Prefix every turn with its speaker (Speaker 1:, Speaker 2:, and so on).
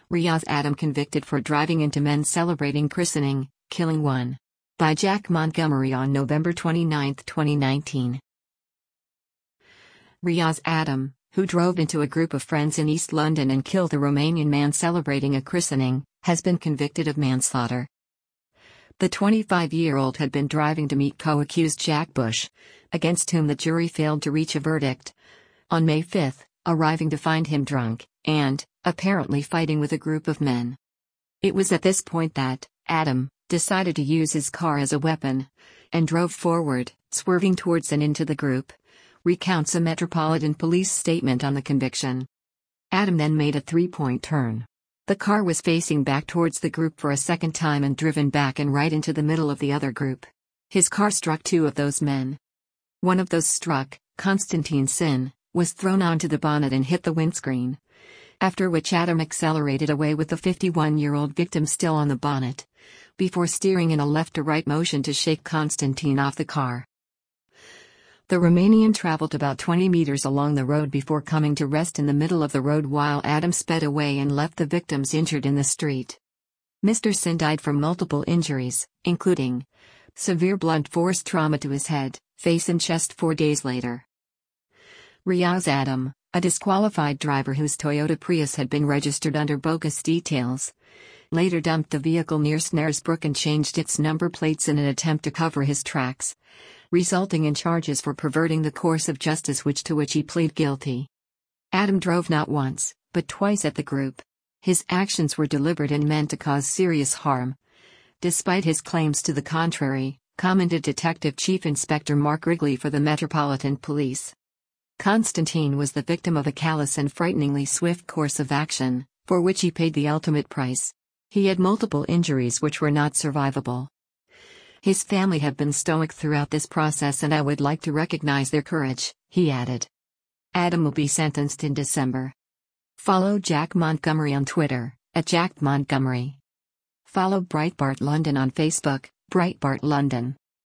Speaker 1: Riaz Adam convicted for driving into men celebrating christening, killing one. By Jack Montgomery on November 29, 2019. Riaz Adam, who drove into a group of friends in East London and killed a Romanian man celebrating a christening, has been convicted of manslaughter. The 25-year-old had been driving to meet co-accused Jack Bush, against whom the jury failed to reach a verdict, on May 5, arriving to find him drunk, and, apparently fighting with a group of men. It was at this point that Adam decided to use his car as a weapon, and drove forward, swerving towards and into the group, recounts a Metropolitan Police statement on the conviction. Adam then made a three-point turn. The car was facing back towards the group for a second time and driven back and right into the middle of the other group. His car struck two of those men. One of those struck, Konstantin Sin, was thrown onto the bonnet and hit the windscreen, after which Adam accelerated away with the 51-year-old victim still on the bonnet, before steering in a left-to-right motion to shake Konstantin off the car. The Romanian traveled about 20 meters along the road before coming to rest in the middle of the road while Adam sped away and left the victims injured in the street. Mr. Sin died from multiple injuries, including severe blunt force trauma to his head, face and chest 4 days later. Riaz Adam, a disqualified driver whose Toyota Prius had been registered under bogus details, later dumped the vehicle near Snaresbrook and changed its number plates in an attempt to cover his tracks, resulting in charges for perverting the course of justice to which he pleaded guilty. Adam drove not once, but twice at the group. His actions were deliberate and meant to cause serious harm, despite his claims to the contrary, commented Detective Chief Inspector Mark Wrigley for the Metropolitan Police. Konstantin was the victim of a callous and frighteningly swift course of action, for which he paid the ultimate price. He had multiple injuries which were not survivable. His family have been stoic throughout this process and I would like to recognize their courage, he added. Adam will be sentenced in December. Follow Jack Montgomery on Twitter, @JackMontgomery. Follow Breitbart London on Facebook, Breitbart London.